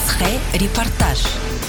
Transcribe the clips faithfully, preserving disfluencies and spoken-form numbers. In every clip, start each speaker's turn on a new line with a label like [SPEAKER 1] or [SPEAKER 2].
[SPEAKER 1] Тусхай репортаж.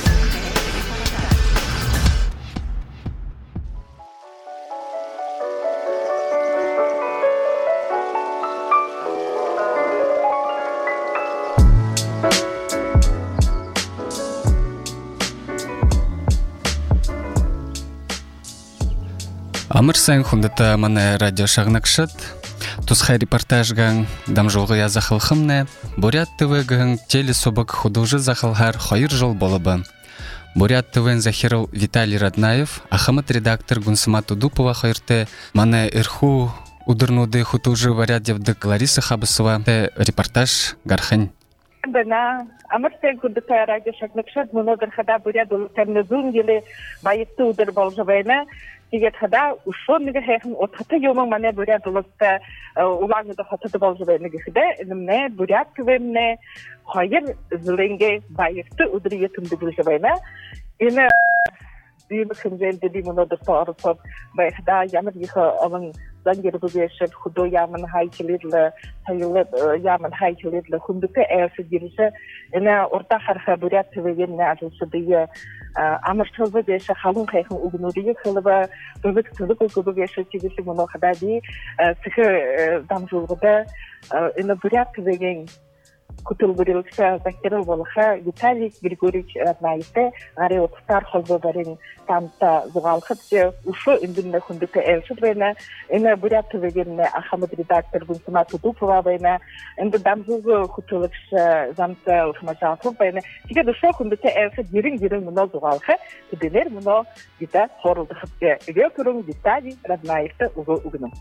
[SPEAKER 2] Амырсан хундата мана радио шагнакшат Тусхай репортажган дамжолғы яза халқымне Бурят ТВ-ган теле собак художи захалхар хайыр жол болабы. Бурят ТВ-н захирал Виталий Раднаев, ахамат редактор Гунсамат Удупова хайырты мана ирху удырнуды художи варядевдык Лариса Хабасова репортаж гархань.
[SPEAKER 3] Бана Амырсан хундата радио шагнакшат мунодыр хада Бурят улутарны зун еле байытты удыр болжабайна. Тигет хада ушонныга хэхэн отхата ёман мане Бурят улутта улаңыда хатады болжабайна гихде инымне Бурят ТВ-мне хайыр зыленге байытты удыр етімді болжабайна. Ина дүйімі хымзелді ди мунодыр тоарысып байхда ямыр ехы алын Зангер бубешет худо яман хайчилидле хайылы яман хайчилидле хундука элсы дириши ина орта харха Бурят ТВ-ген нажылсы дие амырчыл бубешет халун хайхын угнурие хылыба бубек тылык угу бубешет тигisi муно хадади сыхы дамжулгыда ина Бурят ТВ-ген Кутул бурилса закирил волха Виталий Григорьевич Раднаевте аре отстар холбодарин тамта зугалхытчы ушу индинне хундука элшит вена ина Бурят ТВ-генне ахамат редактор Гунсамат Удупова вена инде дамзугу кутулыкша замта ухмачафу вена тиге душа хундука элшит дирин-дирин муно зугалха тидилер муно гита хорулдыхытчы векурун Виталий Раднаевте угу угну.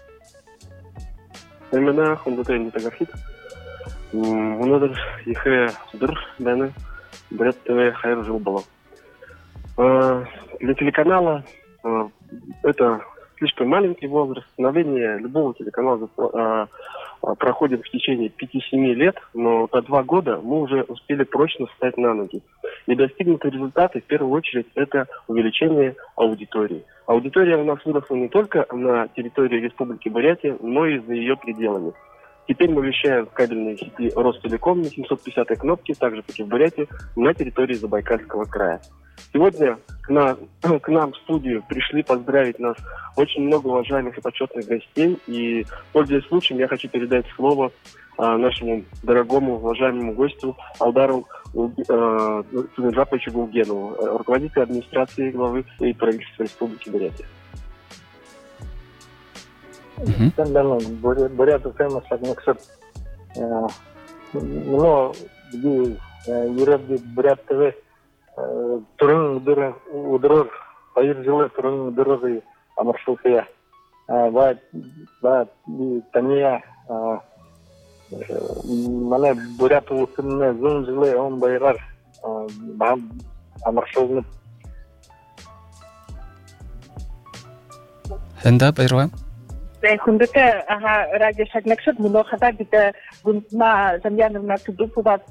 [SPEAKER 4] Имена хундука индитагахит Мунадыр ехе дыр бәні Бурят ТВ хайыр жыл было. Для телеканала это слишком маленький возраст. Становление любого телеканала проходит в течение пяти-семи лет, но за два года мы уже успели прочно встать на ноги. И достигнутые результаты в первую очередь это увеличение аудитории. Аудитория у нас выросла не только на территории Республики Бурятия, но и за ее пределами. Теперь мы вещаем в кабельной сети Ростелеком на семьсот пятидесятой кнопке, также как и в Бурятии, на территории Забайкальского края. Сегодня к нам, к нам в студию пришли поздравить нас очень много уважаемых и почетных гостей. И, пользуясь случаем, я хочу передать слово а, нашему дорогому, уважаемому гостю Алдару а, Тунеджаповичу Гулгенову, руководителю администрации главы и правительства Республики Бурятия.
[SPEAKER 5] Сендан Бурят ТВ шагнакшат но ди юрабди Бурят ТВ турын удыр удырыр хайыр жылы турын удырыр амаршылкая ба ба тания мана Бурят улусынны зун жылы он байрар ба амаршылны
[SPEAKER 2] Хэнда байрва
[SPEAKER 3] Хундука ага радио шагнакшат муно хада бита Гунсма Замьяновна Тудупова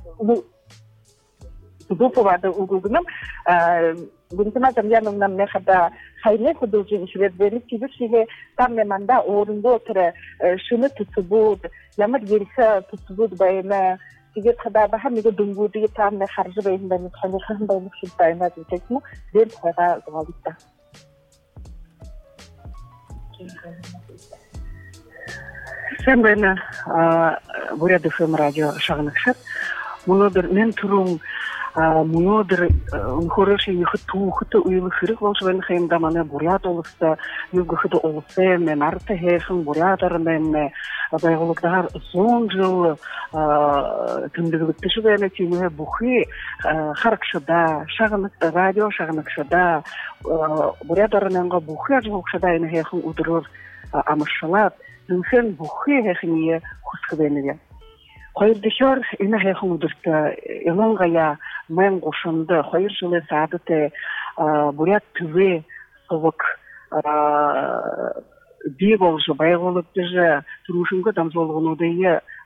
[SPEAKER 3] Тудупова да угугнам Гунсма Замьяновна мне хада хайне художин швед верит кибишиге там не манда орунда отыр шыны тутубуд ямыр ерсе тутубуд байна тиге хада баха миге дунгуди там не харжы байна не хани хан байна шутайна дитекму ден хада залитта Sen bana Бурят ТВ радио шагнакшат. Мунодыр мен турум мунодыр хороший нехту хто уйлы хырык волшебный хайымда мана Бурят олыста югы хто олсы мен арты хэшин Бурятар мен байгылыктар сон жыл тындыгылыкты шугайна тимэ бухи харакшада шагнак радио шагнакшада Бурятарнанга бухи ажылыкшада ины хэшин удырыр амышалат Нүнхэн бүхий хэхний хусгвэнэгэ. Хоёр дэхэр энэ хэхэн удирта ялангая мен гошондо хоёр жылы саадате Бурят ТВ совок би болжо байгуулагдж турушунга дамжуулгынуудыя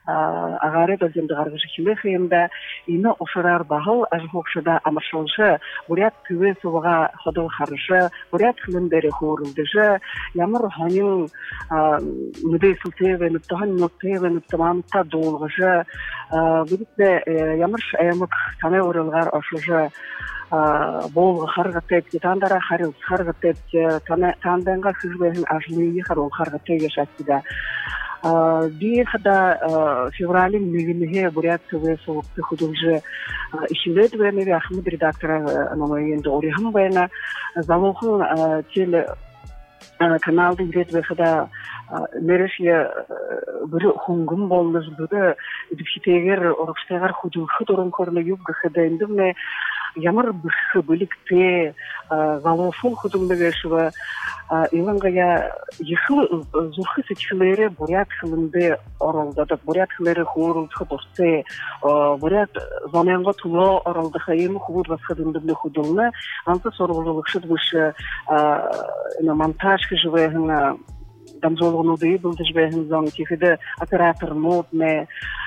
[SPEAKER 3] агары доземді қарғышы хилы хеймда ины ошырар бағыл ажғоқшыда амашылшы бурят күве суға ходыл харышы бурят хылындары хорылдышы ямар ханин мүдей сылтеве нүттіған нүттеве нүттімамытта долғышы бүдікті ямырш әйімік таны орылғар ашышы болғы қарғытет тандара харыл қарғытет тандаңға сүрбейін ажлыйы харыл қарғытет ешаттыда bir hada fevralin mühimliğe buraya ve soğukta hudulcu işimde de ve Ahmet redaktöre anlamayında oraya bayana zalohun tel kanalda üret ve hada neresiye bir hungum bolmuş böyle dipşiteger oruksteger hudul hudurun korna yubga hada indim ямар birlikte zalohun hudulları şu İlangaya yıkıl zurxı seçkileri Buryat kılında oraldadı. Buryat kılları horuldu dostı. Buryat zamanında tuğla oraldı. Hayırlı huvud vasıdında hudulna. Anta sorumlulukşıd bu montaj kıcıvayın damzolunu değil bildiğin zaman ki operator mod ne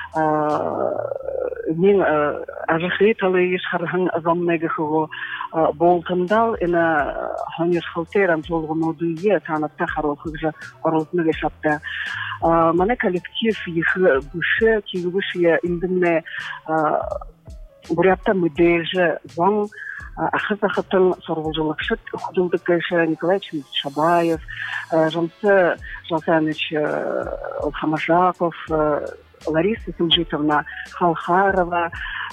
[SPEAKER 3] мен ажихи талайш хархан азамнеге хого болтандал ина ханер халтерам жолгону дуе танатта харохыгжа оролтныга шапта мана коллектив их буше кигбушия индимне бурятта мыдеже зам ахызахатын сорволжылыкшыт худулдыккайша Николай Шабаев Жансэ Жансаныч Хамажаков Лариса Сумжитовна Халхарова,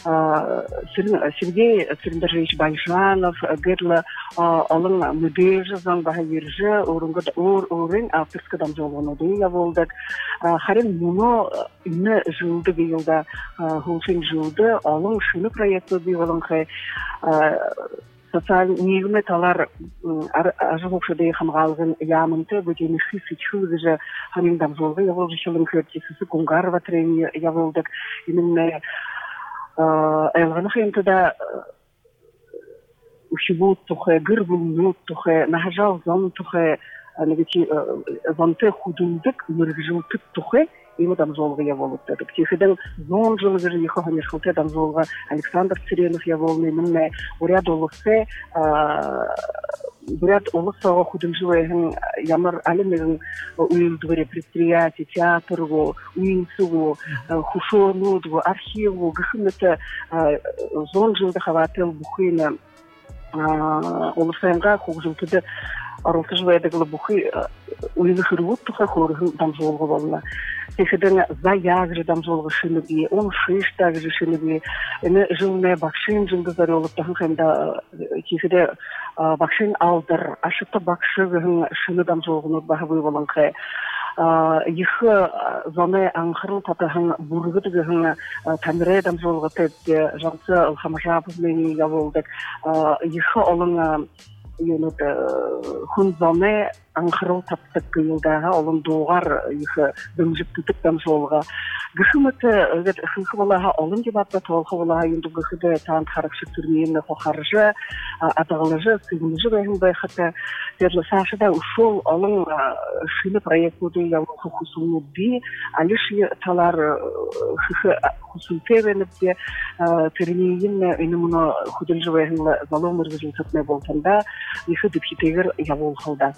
[SPEAKER 3] Сергей Сергеевич Байжанов, Герла Алын Мүдежі, Заңбаға ержі, орын авторскы дамжолғыны дейя болдық. Харин мұны үні жылды бейілді, ғылшын жылды, Алын шыны проекты бейілін қай социал нигметалар ажыгыкшыдай хамгалгын ямынты бөтени хиси чугыжы хаминдам жолга яволжы шылым хөртисisi Кунгарова трени яволдык именно элганы хентада ушибут тухе гырбулнут тухе нахажал зам тухе нагити замте худундык мыргжылтык тухе Ему там жолга я волок так. Тихиден зон жолга же ехал не шелте там жолга Александр Циренов я волны минне уряд олысы уряд олысы художественный ямар алимин уилдваре предприятий театру уинсу хушону архиву гхмета зон жолга хавател бухина олысенга художественный Аролтажвайдагла бухи уйзахырвут туха хоргын дамжолга болла. Тихиден заягжы дамжолга шыныби, он шиш также шыныби. Эне жылне бакшин жылды заролып тахын хэмда тихиде бакшин алдыр. Ашыта бакшы гын шыны дамжолгыны бахвы болан хэ. Ихы зоне аңхырыл татахын бургыды гын тамире дамжолга тетте жансы хамажапыз мени яволдык. Ихы олың Юнут хунзоне аңхырыл таптык кыйылдага олон доғар ихы дымжып тутык дамжолга гыхымыты гет хынхыбалаха олон дебатта толхыбалаха юнду гыхыды таан харакшы түрмейны хохаржы атағылыжы сыгыныжы бәйхін байхаты дерлі сашыда ушол олон шыны проекты явыл хухусуну би алиши талар хыхы хусунтевеніпте түрмейін үніміні худылжы бәйхінлі залом үргізін сатмай болтанда ихы дүпхитегір явол қалда.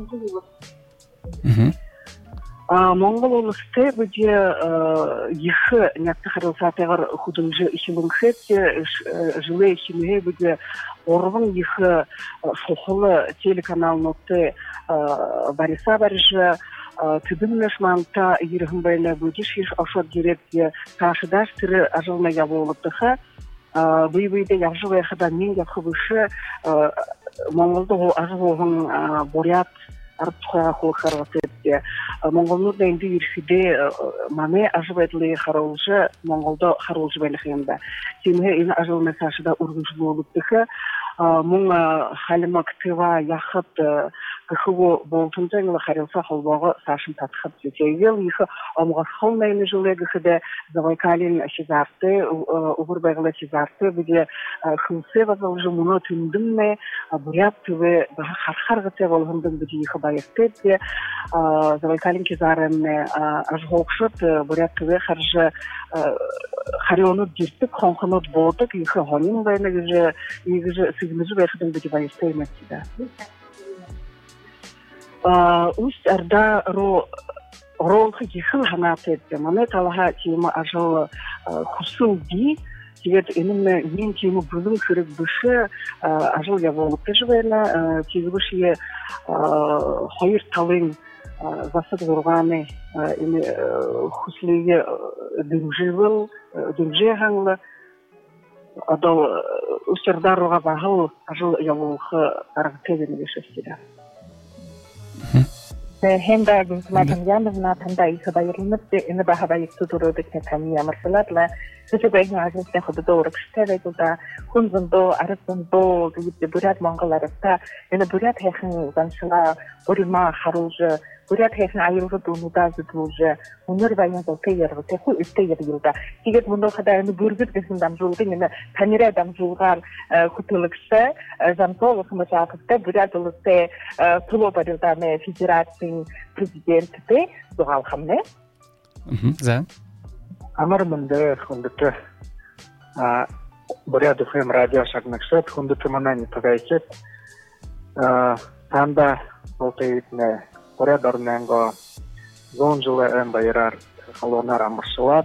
[SPEAKER 3] Монгол олысты бүде ихы нәтті қарылсатығыр худынжы ішіліңхетте жылы ішіліге бүде орвын ихы соқылы телеканал ноты бариса барыжы түбінмеш манта ерігін байлы бүде шеш ашот директе ташыдаш түрі ажылына яволыптыға бұй-бұйды яқжы байқыда мен яқы бұшы Монголда ажығығын бурят арттықаға қолқарғысы етті. Монголда енді ершіде маме ажыбайдылығы қарауылжы, Монголда қарауылжы байлығы енді. Темге ені ажыл месашыда үргінші болыптығы. мун халимактыва яхат кхво болтунжангла харилса холбого сашин татхат зетегел их амгасхолнайны жилеге хде завайкалин шизарты убурбегла шизарты биде хулсе вазалжы муно түндүмне буряттывы хархаргыте болгондун биде их байыктет завайкалин кизарын ажгокшут буряттывы харжы хариону диртик хонхонот болдук их хонин байнагыжы игыжы сигмизу байхдын биде байыстайматсида уст арда ро ролхи хил ханатет мане талаха тима ажал кусул ди тигет инне мин тиму бүлүн хырык бышы ажал я болуп тежвена тигбышие хайыр талын засад зурганы ин хуслиге дымжывыл дымжыганла адал устердарга багыл ажал я болхы аргтеден бешестида هندا گفتم یادم نتونده ای که باید نمیشه این به هوای سطور دکتر کمی مرسلات لا چه باید نازنین خود دور کشته بوده خونزن دو عرضن دو دیگه برات منقل عرضه این برات هیچ زنشلا بریم خروج برات هیچ عیار دو نداز دوجه اونر باید دکتر و تخو استیار بیوده دیگه من دو خدا این برگت کسیم دم جوده این تنیره دم جوگار خطولکشه زنطول خمسافته برات دلته طلو بریده می فیزراتی президенті доғал хамне.
[SPEAKER 2] За.
[SPEAKER 5] Амар мында хундыты бурят эф эм радио шагнакшат хундыты манани tagaйчет. Танда болтайытне бурят орненго зон жылы эн байрар халонар амыршылат.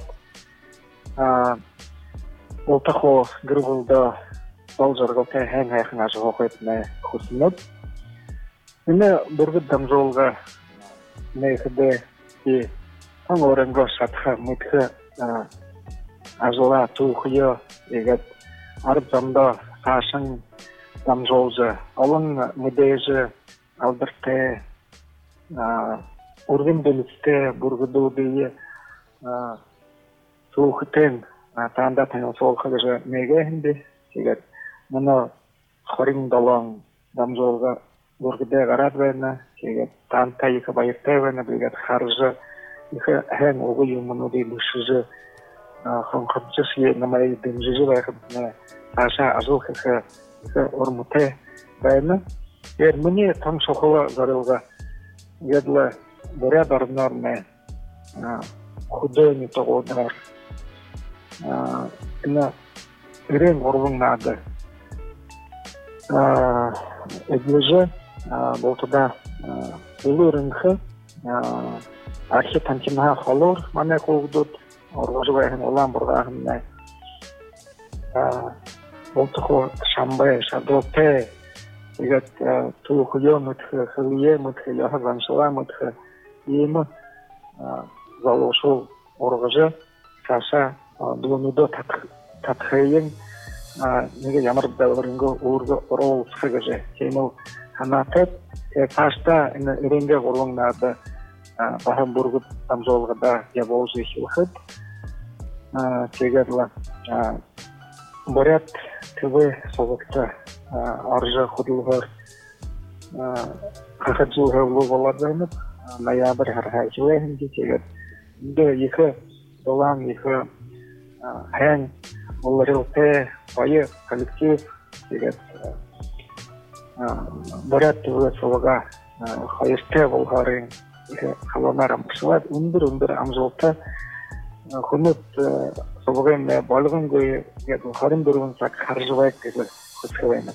[SPEAKER 5] Болтахо гыргылда болжаргылты хэн хайхын ажы хоқетне хусынып. Міне бүргіт дамжолға нейхіде и аңорынго шатха мүтхі ажыла туқыйы егет арып замда сашын дамжолжы алын мүдейжі алдырты ургын бөлісті бүргіду дейі туқытын таңда таңыл солқығы жы неге хінді егет мұны хорин далан дамжолға Бургде гарадвена, кеге танта их байыртевена, бигат харжы, их хэн огу юмануди бушыжы, хонхабчыс е намай дымжыжы байхабне, аша азул хэ ормуте байна. Ер мне там шохола зарылга, едла бурят арнарне, худойни тогодар, ина ирен орвың нады. Эдлеже болтуда улурынхы архитектурна холор мане колдут орважвайхын улан бургахынна болтухо шамбай шадоте игат тухуё мутхы хылие мутхы яхазаншыла мутхы ема залошол оргажы саша дулунудо татхайын неге ямар бәлгөрөнгө уурга орол сыгыжы темел ханатет кашта иренге горлоңнады бахам бургут тамжолгада яболжы хилхыт тегерла борят тв согукта аржа худулгар хахаджулга логолардайнып ноябрь хархайчылайхынги тегер инде екі долан екі хэн оларилте байы коллектив тегер борят тв согуга хайырте болгарын халонар амшылат үндір-үндір амжолта хунут собогын балгын гой харин дөрвөн сак харжыбайк гэж хөтгөвэн.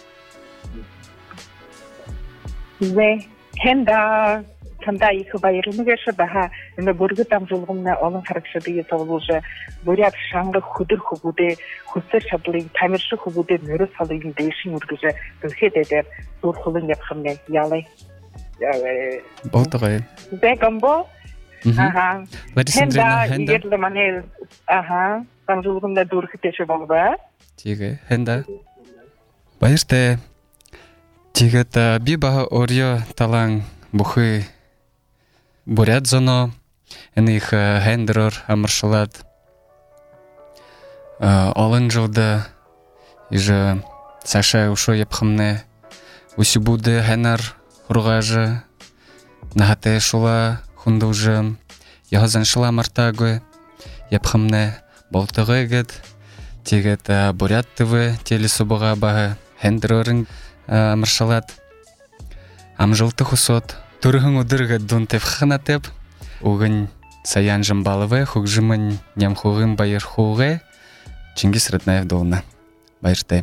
[SPEAKER 3] Зэ хэнда танда их байрыныгаш баха энэ бүргэт амжуулгын олон харагшдыг тоглуулж бүряд шанга хөдөр хөвгүүдээ хөсөр чадлыг тамирших хөвгүүдээ нөрөс салын дэшин үргэж төсөдөд зурхлын явахмэ ялай. Ялай.
[SPEAKER 2] Болтогой.
[SPEAKER 3] Зэ гамбо Ага.
[SPEAKER 2] Хэнда
[SPEAKER 3] игэрлэ манел ага амжуулгын дөрхөтэш болбаа.
[SPEAKER 2] Тигэ хэнда баяртай. Тигэт би баха орё талан бухы бурят зоно эних хендрор амаршалат олон жылда иже Саша ушо япхымне усі буде генар ругаже нагате шула хундуже його заншила мартагwe япхымне болтығыгет тегет бурят тв телесобыға бағы хендерорын маршалат амжылты хусот турғын удырғы дун тевханатеп уғын саян жымбалывы хугжымын нямхуғын байыр хуғы Чингис Ратнаев долна байыртай.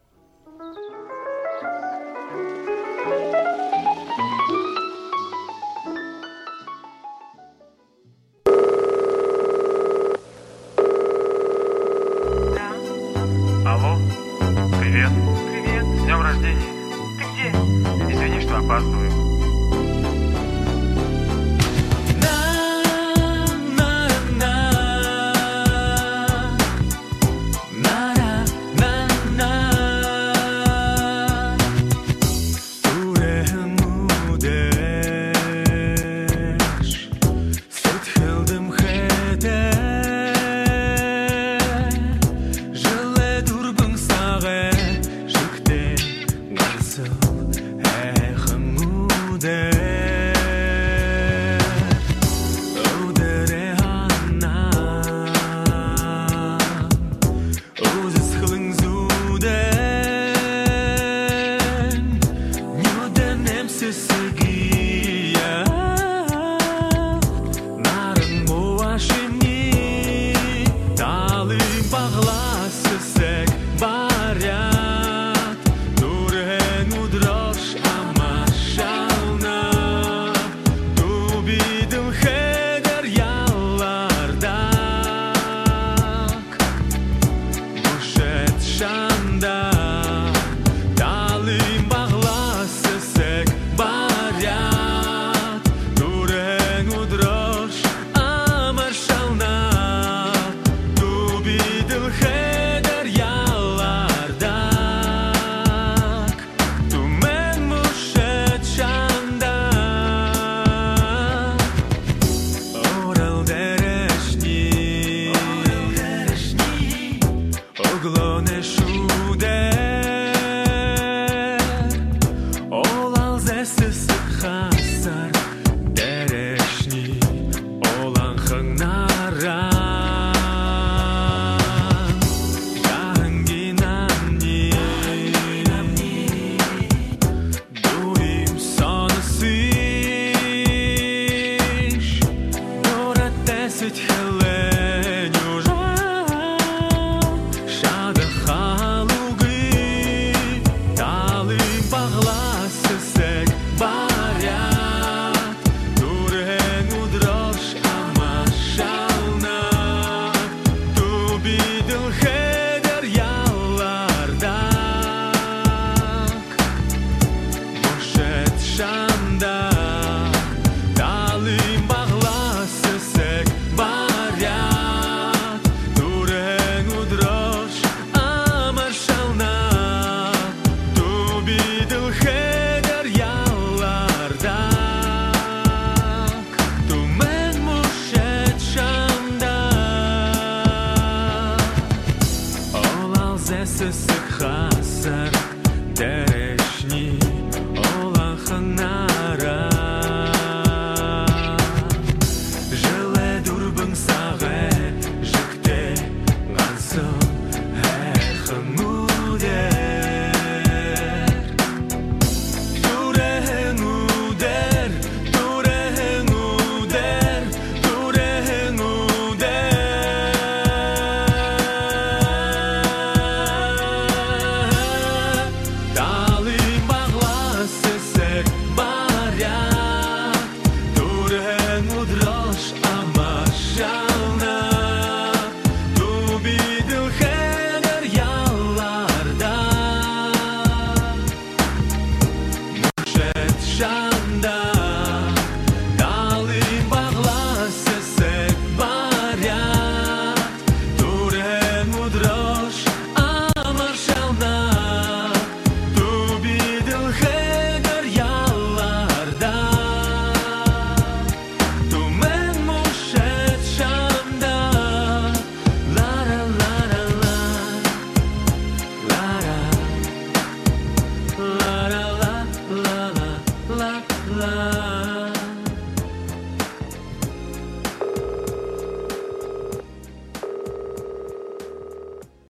[SPEAKER 1] Алло, привет. Привет. С днем рождения. Ты где? Извини, что опаздываю.
[SPEAKER 6] Ага.